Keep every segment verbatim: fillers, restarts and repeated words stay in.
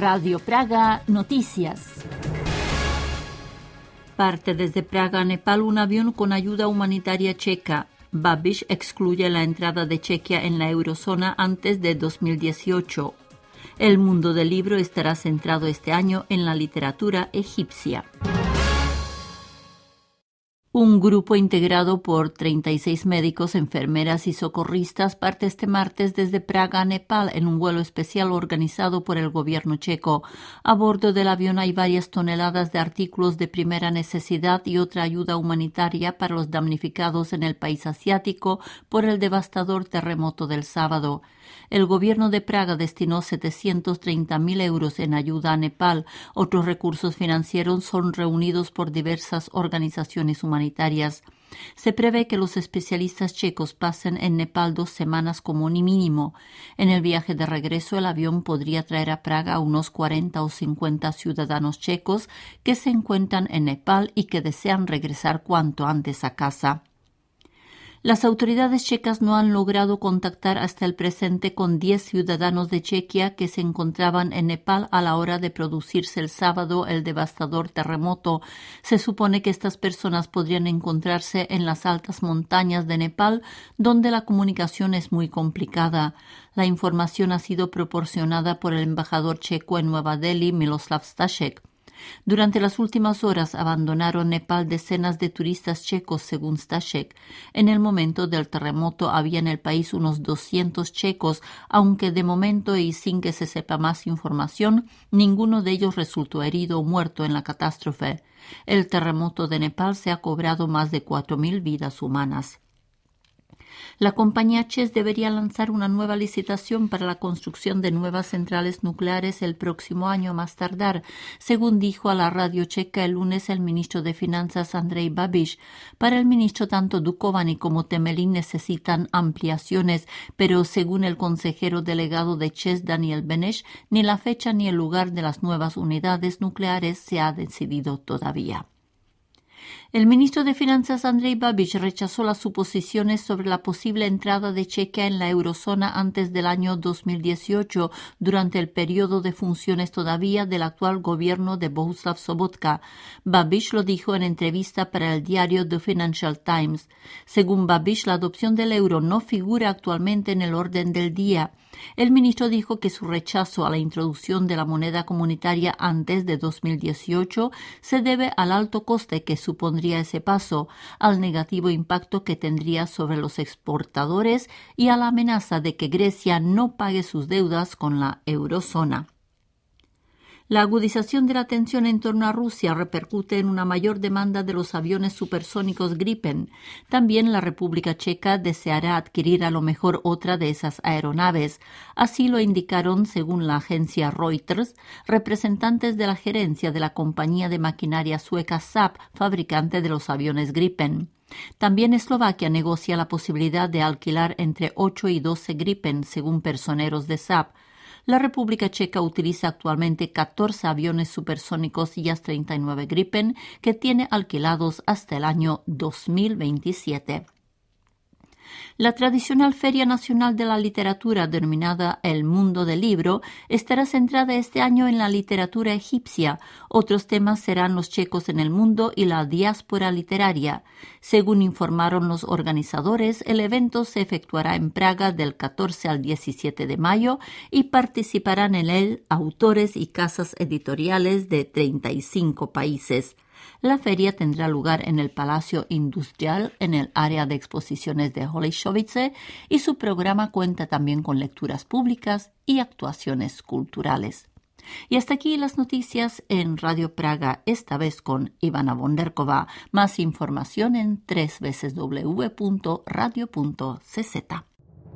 Radio Praga Noticias. Parte desde Praga a Nepal un avión con ayuda humanitaria checa. Babiš excluye la entrada de Chequia en la eurozona antes de dos mil dieciocho. El mundo del libro estará centrado este año en la literatura egipcia. Un grupo integrado por treinta y seis médicos, enfermeras y socorristas parte este martes desde Praga a Nepal en un vuelo especial organizado por el gobierno checo. A bordo del avión hay varias toneladas de artículos de primera necesidad y otra ayuda humanitaria para los damnificados en el país asiático por el devastador terremoto del sábado. El gobierno de Praga destinó setecientos treinta mil euros en ayuda a Nepal. Otros recursos financieros son reunidos por diversas organizaciones humanitarias. Se prevé que los especialistas checos pasen en Nepal dos semanas como mínimo. En el viaje de regreso, el avión podría traer a Praga a unos cuarenta o cincuenta ciudadanos checos que se encuentran en Nepal y que desean regresar cuanto antes a casa. Las autoridades checas no han logrado contactar hasta el presente con diez ciudadanos de Chequia que se encontraban en Nepal a la hora de producirse el sábado el devastador terremoto. Se supone que estas personas podrían encontrarse en las altas montañas de Nepal, donde la comunicación es muy complicada. La información ha sido proporcionada por el embajador checo en Nueva Delhi, Miloslav Stashek. Durante las últimas horas abandonaron Nepal decenas de turistas checos, según Stashek. En el momento del terremoto había en el país unos doscientos checos, aunque de momento y sin que se sepa más información, ninguno de ellos resultó herido o muerto en la catástrofe. El terremoto de Nepal se ha cobrado más de cuatro mil vidas humanas. La compañía ČEZ debería lanzar una nueva licitación para la construcción de nuevas centrales nucleares el próximo año a más tardar, según dijo a la radio checa el lunes el ministro de Finanzas Andrej Babiš. Para el ministro, tanto Dukovany como Temelín necesitan ampliaciones, pero según el consejero delegado de ČEZ, Daniel Beneš, ni la fecha ni el lugar de las nuevas unidades nucleares se ha decidido todavía. El ministro de Finanzas Andrej Babiš rechazó las suposiciones sobre la posible entrada de Chequia en la eurozona antes del año dos mil dieciocho, durante el periodo de funciones todavía del actual gobierno de Bohuslav Sobotka. Babiš lo dijo en entrevista para el diario The Financial Times. Según Babiš, la adopción del euro no figura actualmente en el orden del día. El ministro dijo que su rechazo a la introducción de la moneda comunitaria antes de dos mil dieciocho se debe al alto coste que supondría ese paso, al negativo impacto que tendría sobre los exportadores y a la amenaza de que Grecia no pague sus deudas con la eurozona. La agudización de la tensión en torno a Rusia repercute en una mayor demanda de los aviones supersónicos Gripen. También la República Checa deseará adquirir a lo mejor otra de esas aeronaves. Así lo indicaron, según la agencia Reuters, representantes de la gerencia de la compañía de maquinaria sueca Saab, fabricante de los aviones Gripen. También Eslovaquia negocia la posibilidad de alquilar entre ocho y doce Gripen, según personeros de Saab. La República Checa utiliza actualmente catorce aviones supersónicos y A S treinta y nueve Gripen que tiene alquilados hasta el año dos mil veintisiete. La tradicional Feria Nacional de la Literatura, denominada El Mundo del Libro, estará centrada este año en la literatura egipcia. Otros temas serán los checos en el mundo y la diáspora literaria. Según informaron los organizadores, el evento se efectuará en Praga del catorce al diecisiete de mayo y participarán en él autores y casas editoriales de treinta y cinco países. La feria tendrá lugar en el Palacio Industrial, en el área de exposiciones de Holešovice, y su programa cuenta también con lecturas públicas y actuaciones culturales. Y hasta aquí las noticias en Radio Praga, esta vez con Ivana Bonderkova. Más información en doble u doble u doble u punto radio punto c z.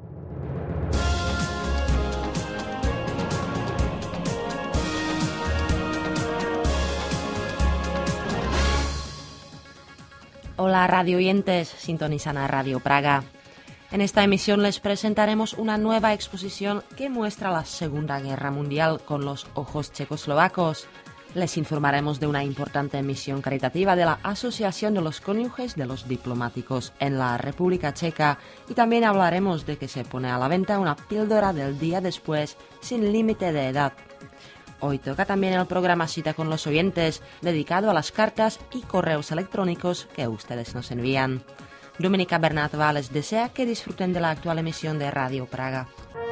Hola radio oyentes, sintonizan a Radio Praga. En esta emisión les presentaremos una nueva exposición que muestra la Segunda Guerra Mundial con los ojos checoslovacos. Les informaremos de una importante misión caritativa de la Asociación de los Cónyuges de los Diplomáticos en la República Checa y también hablaremos de que se pone a la venta una píldora del día después sin límite de edad. Hoy toca también el programa Cita con los oyentes, dedicado a las cartas y correos electrónicos que ustedes nos envían. Dominika Bernátová les desea que disfruten de la actual emisión de Radio Praga.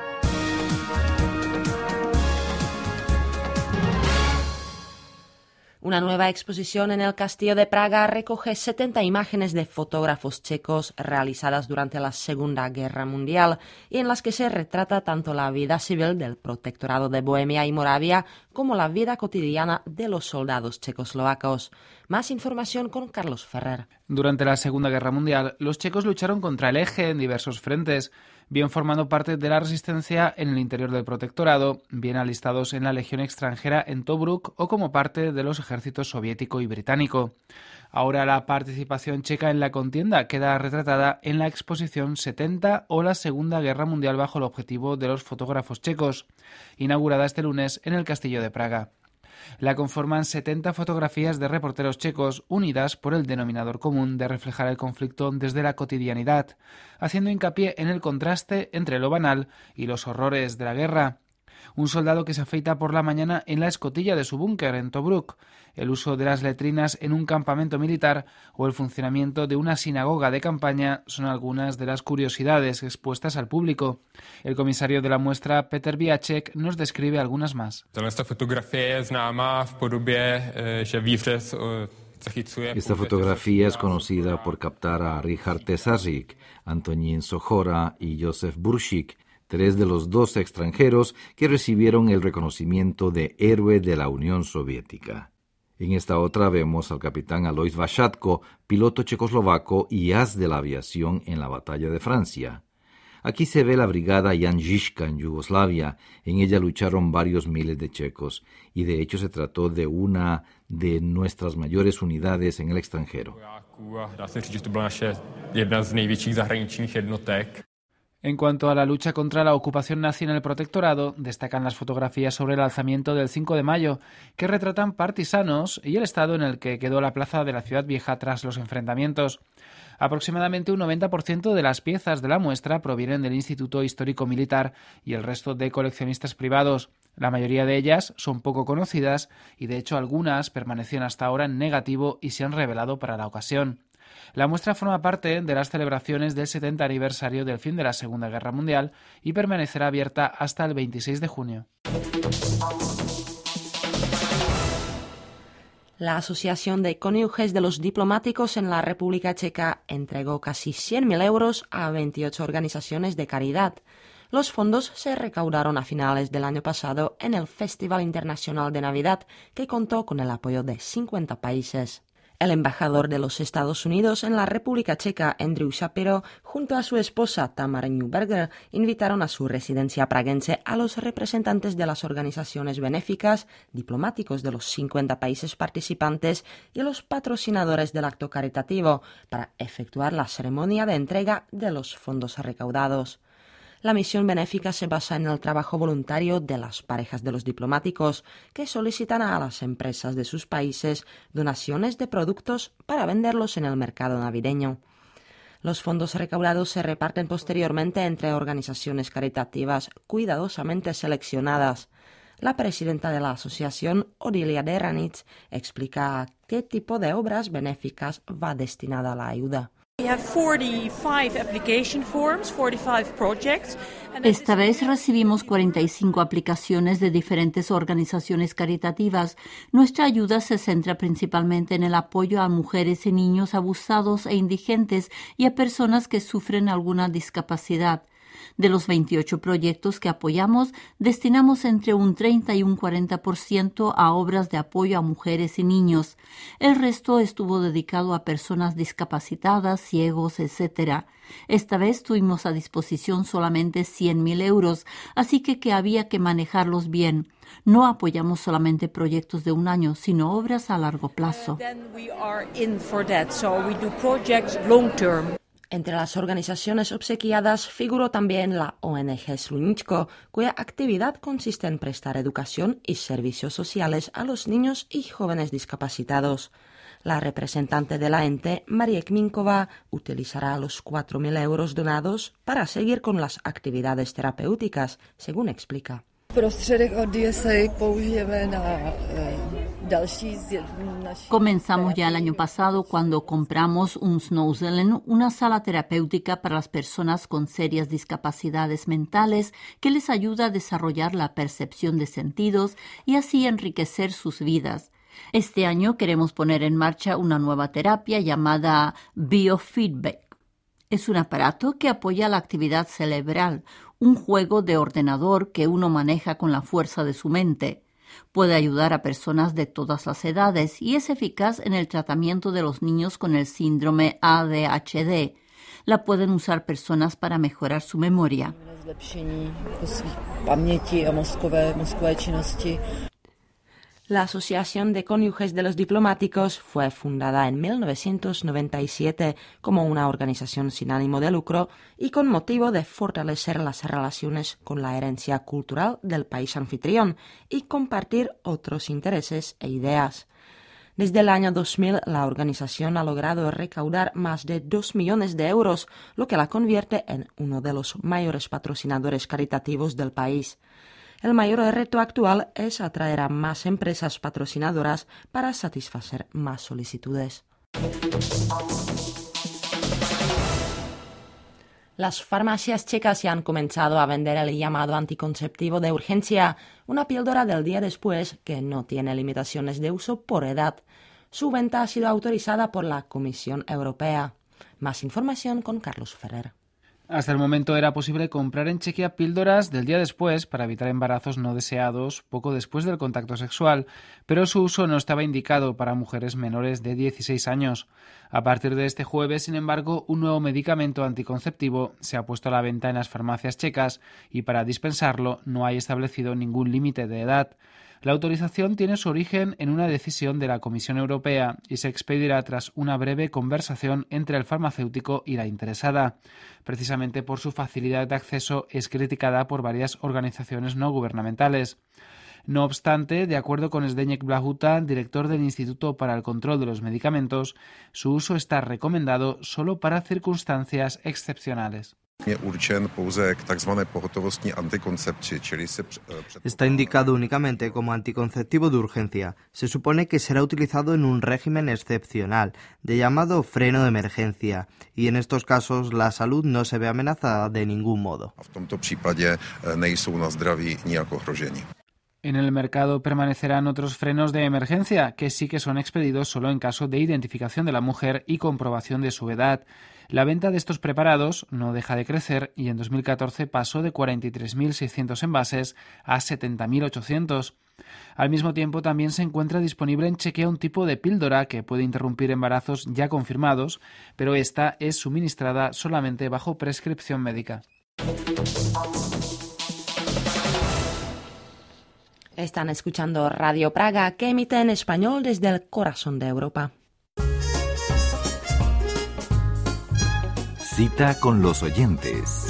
Una nueva exposición en el Castillo de Praga recoge setenta imágenes de fotógrafos checos realizadas durante la Segunda Guerra Mundial y en las que se retrata tanto la vida civil del Protectorado de Bohemia y Moravia como la vida cotidiana de los soldados checoslovacos. Más información con Carlos Ferrer. Durante la Segunda Guerra Mundial, los checos lucharon contra el Eje en diversos frentes, bien formando parte de la resistencia en el interior del protectorado, bien alistados en la Legión extranjera en Tobruk o como parte de los ejércitos soviético y británico. Ahora la participación checa en la contienda queda retratada en la exposición setenta o la Segunda Guerra Mundial bajo el objetivo de los fotógrafos checos, inaugurada este lunes en el Castillo de Praga. La conforman setenta fotografías de reporteros checos unidas por el denominador común de reflejar el conflicto desde la cotidianidad, haciendo hincapié en el contraste entre lo banal y los horrores de la guerra. Un soldado que se afeita por la mañana en la escotilla de su búnker en Tobruk, el uso de las letrinas en un campamento militar o el funcionamiento de una sinagoga de campaña son algunas de las curiosidades expuestas al público. El comisario de la muestra, Petr Biacek, nos describe algunas más. Esta fotografía es známá v podobě, že výřez zachycuje... Esta fotografía es conocida por captar a Richard Tesařík, Antonín Sochora y Josef Buršík, tres de los dos extranjeros que recibieron el reconocimiento de héroe de la Unión Soviética. En esta otra vemos al capitán Alois Vachatko, piloto checoslovaco y as de la aviación en la batalla de Francia. Aquí se ve la brigada Jan Žižka en Yugoslavia. En ella lucharon varios miles de checos y de hecho se trató de una de nuestras mayores unidades en el extranjero. En cuanto a la lucha contra la ocupación nazi en el protectorado, destacan las fotografías sobre el alzamiento del cinco de mayo, que retratan partisanos y el estado en el que quedó la plaza de la ciudad vieja tras los enfrentamientos. Aproximadamente un noventa por ciento de las piezas de la muestra provienen del Instituto Histórico Militar y el resto de coleccionistas privados. La mayoría de ellas son poco conocidas y de hecho algunas permanecían hasta ahora en negativo y se han revelado para la ocasión. La muestra forma parte de las celebraciones del setenta aniversario del fin de la Segunda Guerra Mundial y permanecerá abierta hasta el veintiséis de junio. La Asociación de Cónyuges de los Diplomáticos en la República Checa entregó casi cien mil euros a veintiocho organizaciones de caridad. Los fondos se recaudaron a finales del año pasado en el Festival Internacional de Navidad, que contó con el apoyo de cincuenta países. El embajador de los Estados Unidos en la República Checa, Andrew Shapiro, junto a su esposa Tamara Newberger, invitaron a su residencia praguense a los representantes de las organizaciones benéficas, diplomáticos de los cincuenta países participantes y los patrocinadores del acto caritativo para efectuar la ceremonia de entrega de los fondos recaudados. La misión benéfica se basa en el trabajo voluntario de las parejas de los diplomáticos, que solicitan a las empresas de sus países donaciones de productos para venderlos en el mercado navideño. Los fondos recaudados se reparten posteriormente entre organizaciones caritativas cuidadosamente seleccionadas. La presidenta de la asociación, Odilia Deranich, explica a qué tipo de obras benéficas va destinada la ayuda. Esta vez recibimos cuarenta y cinco aplicaciones de diferentes organizaciones caritativas. Nuestra ayuda se centra principalmente en el apoyo a mujeres y niños abusados e indigentes y a personas que sufren alguna discapacidad. De los veintiocho proyectos que apoyamos, destinamos entre un treinta y un cuarenta por ciento a obras de apoyo a mujeres y niños. El resto estuvo dedicado a personas discapacitadas, ciegos, etcétera. Esta vez tuvimos a disposición solamente cien mil euros, así que, que había que manejarlos bien. No apoyamos solamente proyectos de un año, sino obras a largo plazo. Entre las organizaciones obsequiadas figuró también la O N G Slunitko, cuya actividad consiste en prestar educación y servicios sociales a los niños y jóvenes discapacitados. La representante de la ente, María Kminkova, utilizará los cuatro mil euros donados para seguir con las actividades terapéuticas, según explica. Comenzamos ya el año pasado cuando compramos un Snowzellen, una sala terapéutica para las personas con serias discapacidades mentales que les ayuda a desarrollar la percepción de sentidos y así enriquecer sus vidas. Este año queremos poner en marcha una nueva terapia llamada Biofeedback. Es un aparato que apoya la actividad cerebral, un juego de ordenador que uno maneja con la fuerza de su mente. Puede ayudar a personas de todas las edades y es eficaz en el tratamiento de los niños con el síndrome A D H D. La pueden usar personas para mejorar su memoria. La Asociación de Cónyuges de los Diplomáticos fue fundada en mil novecientos noventa y siete como una organización sin ánimo de lucro y con motivo de fortalecer las relaciones con la herencia cultural del país anfitrión y compartir otros intereses e ideas. Desde el año dos mil, la organización ha logrado recaudar más de dos millones de euros, lo que la convierte en uno de los mayores patrocinadores caritativos del país. El mayor reto actual es atraer a más empresas patrocinadoras para satisfacer más solicitudes. Las farmacias checas ya han comenzado a vender el llamado anticonceptivo de urgencia, una píldora del día después que no tiene limitaciones de uso por edad. Su venta ha sido autorizada por la Comisión Europea. Más información con Carlos Ferrer. Hasta el momento era posible comprar en Chequia píldoras del día después para evitar embarazos no deseados poco después del contacto sexual, pero su uso no estaba indicado para mujeres menores de dieciséis años. A partir de este jueves, sin embargo, un nuevo medicamento anticonceptivo se ha puesto a la venta en las farmacias checas y para dispensarlo no hay establecido ningún límite de edad. La autorización tiene su origen en una decisión de la Comisión Europea y se expedirá tras una breve conversación entre el farmacéutico y la interesada. Precisamente por su facilidad de acceso es criticada por varias organizaciones no gubernamentales. No obstante, de acuerdo con Zdeněk Blahuta, director del Instituto para el Control de los Medicamentos, su uso está recomendado solo para circunstancias excepcionales. Está indicado únicamente como anticonceptivo de urgencia. Se supone que será utilizado en un régimen excepcional, de llamado freno de emergencia, y en estos casos la salud no se ve amenazada de ningún modo. En el mercado permanecerán otros frenos de emergencia, que sí que son expedidos solo en caso de identificación de la mujer y comprobación de su edad. La venta de estos preparados no deja de crecer y en dos mil catorce pasó de cuarenta y tres mil seiscientos envases a setenta mil ochocientos. Al mismo tiempo, también se encuentra disponible en Chequia un tipo de píldora que puede interrumpir embarazos ya confirmados, pero esta es suministrada solamente bajo prescripción médica. Están escuchando Radio Praga, que emite en español desde el corazón de Europa. Cita con los oyentes.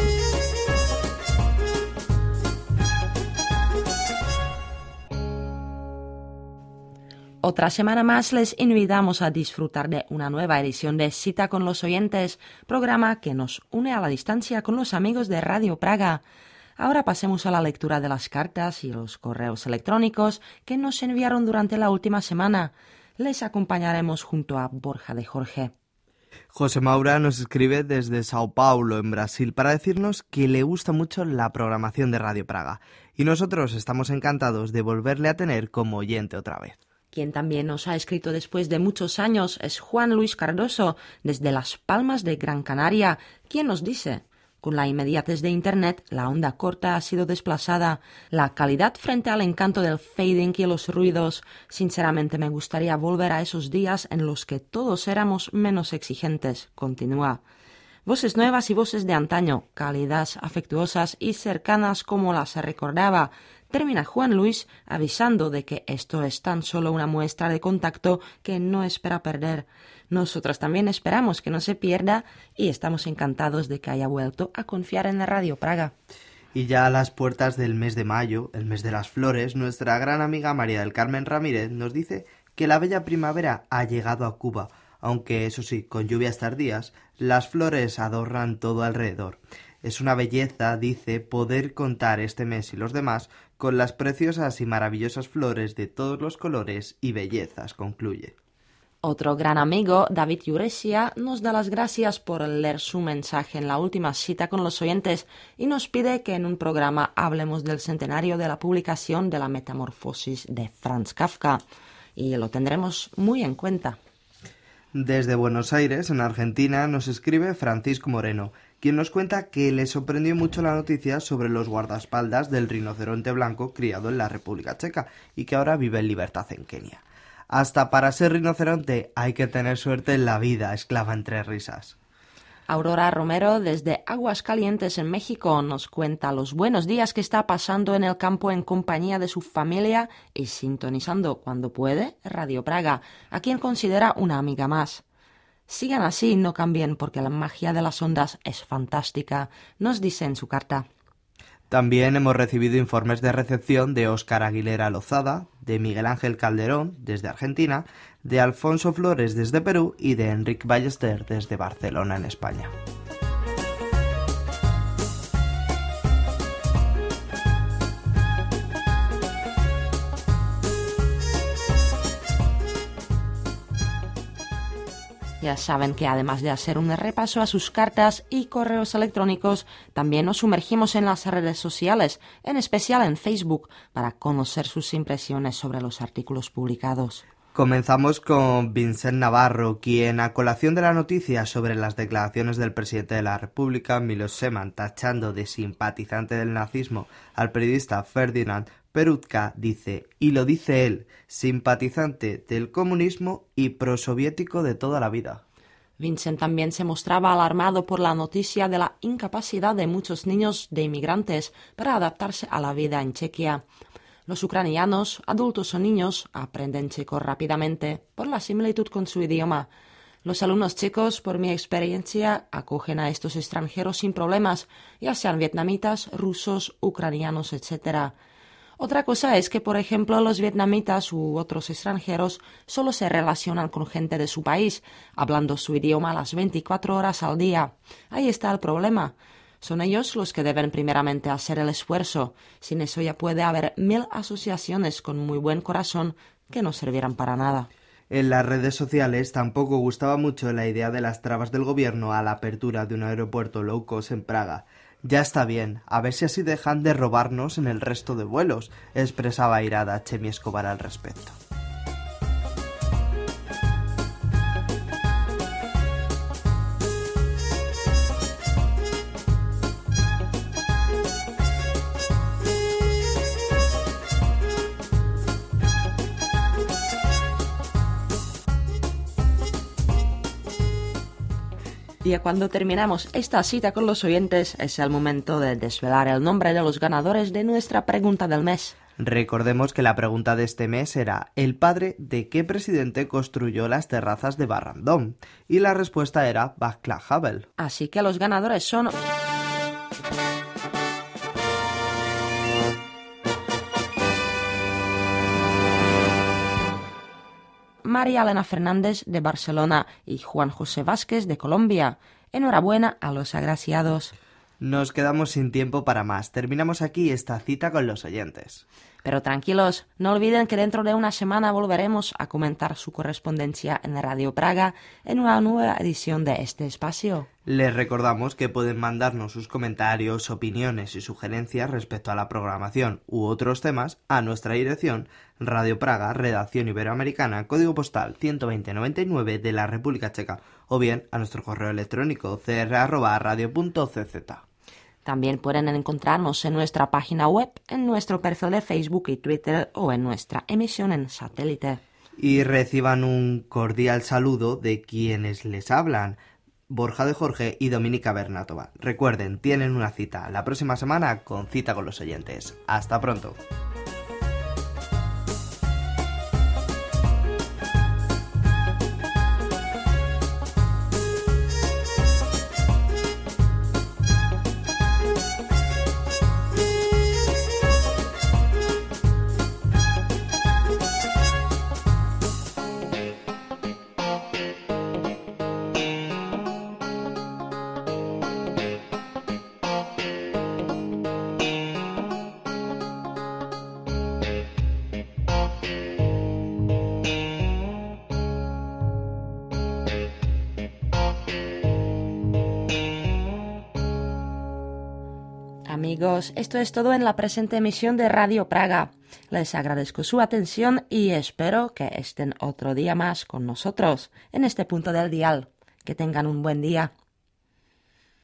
Otra semana más les invitamos a disfrutar de una nueva edición de Cita con los oyentes, programa que nos une a la distancia con los amigos de Radio Praga. Ahora pasemos a la lectura de las cartas y los correos electrónicos que nos enviaron durante la última semana. Les acompañaremos junto a Borja de Jorge. José Maura nos escribe desde Sao Paulo, en Brasil, para decirnos que le gusta mucho la programación de Radio Praga y nosotros estamos encantados de volverle a tener como oyente otra vez. Quien también nos ha escrito después de muchos años es Juan Luis Cardoso, desde Las Palmas de Gran Canaria, quien nos dice: con la inmediatez de Internet, la onda corta ha sido desplazada. La calidad frente al encanto del fading y los ruidos. Sinceramente me gustaría volver a esos días en los que todos éramos menos exigentes. Continúa. Voces nuevas y voces de antaño, cálidas, afectuosas y cercanas como las recordaba. Termina Juan Luis avisando de que esto es tan solo una muestra de contacto que no espera perder. Nosotros también esperamos que no se pierda y estamos encantados de que haya vuelto a confiar en la Radio Praga. Y ya a las puertas del mes de mayo, el mes de las flores, nuestra gran amiga María del Carmen Ramírez nos dice que la bella primavera ha llegado a Cuba, aunque eso sí, con lluvias tardías, las flores adornan todo alrededor. Es una belleza, dice, poder contar este mes y los demás con las preciosas y maravillosas flores de todos los colores y bellezas, concluye. Otro gran amigo, David Yuresia, nos da las gracias por leer su mensaje en la última cita con los oyentes y nos pide que en un programa hablemos del centenario de la publicación de La Metamorfosis de Franz Kafka, y lo tendremos muy en cuenta. Desde Buenos Aires, en Argentina, nos escribe Francisco Moreno, quien nos cuenta que le sorprendió mucho la noticia sobre los guardaespaldas del rinoceronte blanco criado en la República Checa y que ahora vive en libertad en Kenia. Hasta para ser rinoceronte hay que tener suerte en la vida, exclama entre risas. Aurora Romero, desde Aguascalientes, en México, nos cuenta los buenos días que está pasando en el campo en compañía de su familia y sintonizando, cuando puede, Radio Praga, a quien considera una amiga más. Sigan así, no cambien, porque la magia de las ondas es fantástica, nos dice en su carta. También hemos recibido informes de recepción de Óscar Aguilera Lozada, de Miguel Ángel Calderón, desde Argentina, de Alfonso Flores, desde Perú, y de Enrique Ballester, desde Barcelona, en España. Ya saben que además de hacer un repaso a sus cartas y correos electrónicos, también nos sumergimos en las redes sociales, en especial en Facebook, para conocer sus impresiones sobre los artículos publicados. Comenzamos con Vincent Navarro, quien, a colación de la noticia sobre las declaraciones del presidente de la República, Miloš Zeman, tachando de simpatizante del nazismo al periodista Ferdinand Peroutka, dice, y lo dice él, simpatizante del comunismo y prosoviético de toda la vida. Vincent también se mostraba alarmado por la noticia de la incapacidad de muchos niños de inmigrantes para adaptarse a la vida en Chequia. Los ucranianos, adultos o niños, aprenden checo rápidamente por la similitud con su idioma. Los alumnos checos, por mi experiencia, acogen a estos extranjeros sin problemas, ya sean vietnamitas, rusos, ucranianos, etcétera. Otra cosa es que, por ejemplo, los vietnamitas u otros extranjeros solo se relacionan con gente de su país, hablando su idioma las veinticuatro horas al día. Ahí está el problema. Son ellos los que deben primeramente hacer el esfuerzo. Sin eso ya puede haber mil asociaciones con muy buen corazón que no servirán para nada. En las redes sociales tampoco gustaba mucho la idea de las trabas del gobierno a la apertura de un aeropuerto low cost en Praga. Ya está bien, a ver si así dejan de robarnos en el resto de vuelos, expresaba airada Chemi Escobar al respecto. Y cuando terminamos esta cita con los oyentes, es el momento de desvelar el nombre de los ganadores de nuestra pregunta del mes. Recordemos que la pregunta de este mes era ¿el padre de qué presidente construyó las terrazas de Barrandón? Y la respuesta era Václav Havel. Así que los ganadores son... María Elena Fernández, de Barcelona, y Juan José Vázquez, de Colombia. Enhorabuena a los agraciados. Nos quedamos sin tiempo para más. Terminamos aquí esta cita con los oyentes. Pero tranquilos, no olviden que dentro de una semana volveremos a comentar su correspondencia en Radio Praga en una nueva edición de este espacio. Les recordamos que pueden mandarnos sus comentarios, opiniones y sugerencias respecto a la programación u otros temas a nuestra dirección Radio Praga, Redacción Iberoamericana, Código Postal ciento veinte noventa y nueve de la República Checa, o bien a nuestro correo electrónico c r arroba radio punto c z. También pueden encontrarnos en nuestra página web, en nuestro perfil de Facebook y Twitter o en nuestra emisión en satélite. Y reciban un cordial saludo de quienes les hablan, Borja de Jorge y Dominica Bernatova. Recuerden, tienen una cita la próxima semana con Cita con los Oyentes. Hasta pronto. amigos, esto es todo en la presente emisión de Radio Praga. Les agradezco su atención y espero que estén otro día más con nosotros en este punto del dial. Que tengan un buen día.